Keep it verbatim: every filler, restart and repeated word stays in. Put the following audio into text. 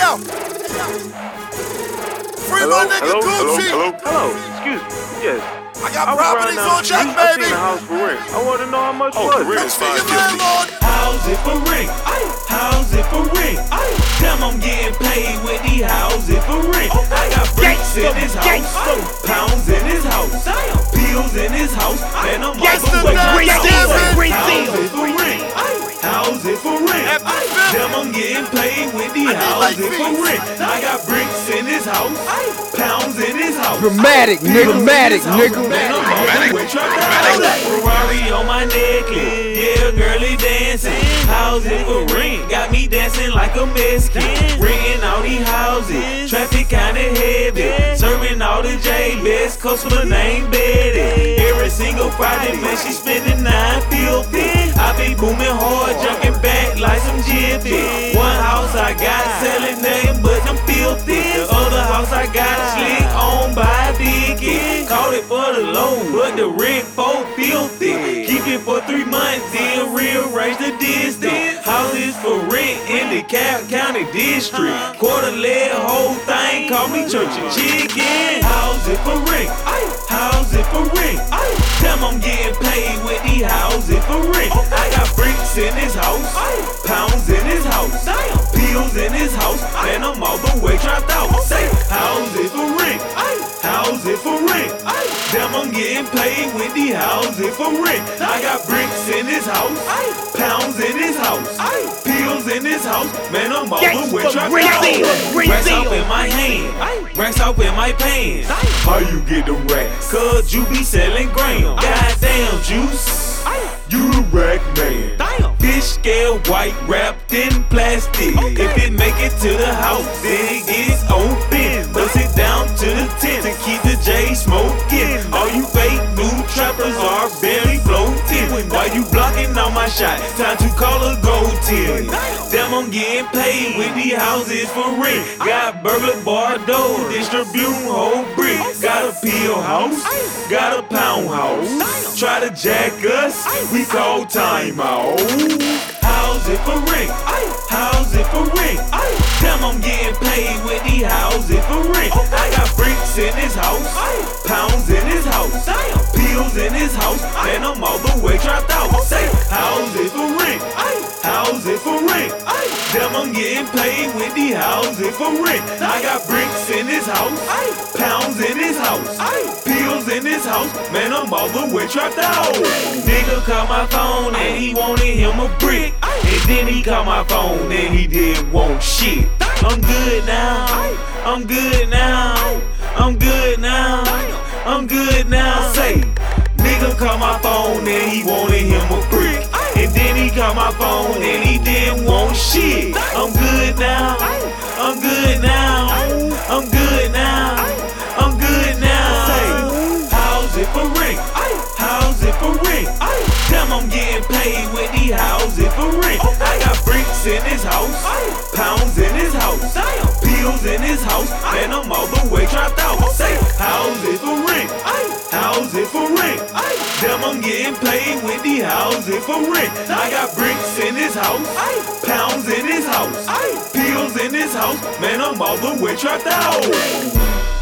yo. Free Hello? my nigga Hello? Gucci. Hello? Hello? Excuse me. Yes. I got I was properties riding down on the check, street. I baby. seen a house for rent. I want to know how much Oh, was for it. real? That's for your landlord. How's it for rent? How's it for rent? Damn, I'm getting paid with the how's it for rent. I got bricks in his house, pounds in his house, pills in his house, and I'm all Gangsta the way next to season. How's it for rent? How's it for rent? Damn, I'm getting paid with the how's it for rent. I got bricks in his house, pounds in his house. Dramatic, nigga, dramatic, nigga. Ferrari on my necklace, yeah, girlie dancing. How's it for rent? Got me dancing like a Mexican. Ringing all these houses, traffic kinda heavy. Serving all the J best customer named Betty. Every single Friday, man, she spending nine fifty. I be booming hard, jumping back like some jiffy. One house I got selling name, but I'm filthy. The other house I got slick on by Vicky. Caught it for the low, but the rent for filthy. Keep it for three months, then rearrange the distance. Houses for rent in the Cap County District. Quarter leg, whole thing, call me church and chicken. How's it for rent? How's it for rent? Damn, I'm getting paid with the how's it for rent. I got bricks in his house, pounds in his house, pills in his house, and I'm all the way trapped out. Say, how's it for rent? How's it for rent? Damn, I'm getting paid with the how's it for rent. I got bricks in his house, pounds in his house, pills in his house, man, I'm all the way trapped out. Racks out in my hand, racks out in my pants. How you get the racks? Cause you be selling grams. Goddamn juice, you the rack man. Fish scale white wrapped in plastic. If it make it to the house, then it gets open. Bust it down to the tent to keep the J smoking. All you fake new trappers are barely floating. While you blocking all my shot, time to call a gold tier. Damn, I'm getting paid with the houses for rent. Got burglar bar door, distributing whole bricks. Got a pill house, got a pound house. Try to jack us, we call time out. How's it for rent? How's it for rent? Damn, I'm getting paid with the how's it for rent. I got bricks in his house, pounds in his house, pills in his house, and I'm all the way trapped out. Say, how's it for rent? How's it for rent? Damn, I'm getting paid with the how's it for rent. I got bricks in his house, pounds in his house, pills in his house, man, I'm all the way trapped out. Nigga called my phone and he wanted him a brick. And then he called my phone and he didn't want shit. I'm good now, I'm good now, I'm good now, I'm good now. Say, nigga called my phone and he wanted him a brick. And then he called my phone and he didn't want shit. I'm good now, I'm good now, I'm good now, I'm good now. Say, how's it for rent? How's it for rent? Damn, I'm getting paid with the how's it for rent. I got bricks in his house, pounds in his house, pills in his house, and I'm all the way trapped out. Say, how's it for rent? How's it for rent? Damn, I'm getting paid with the how's it for rent. I got bricks in his house, pounds in his house, pills in his house, man, I'm all the way trapped out.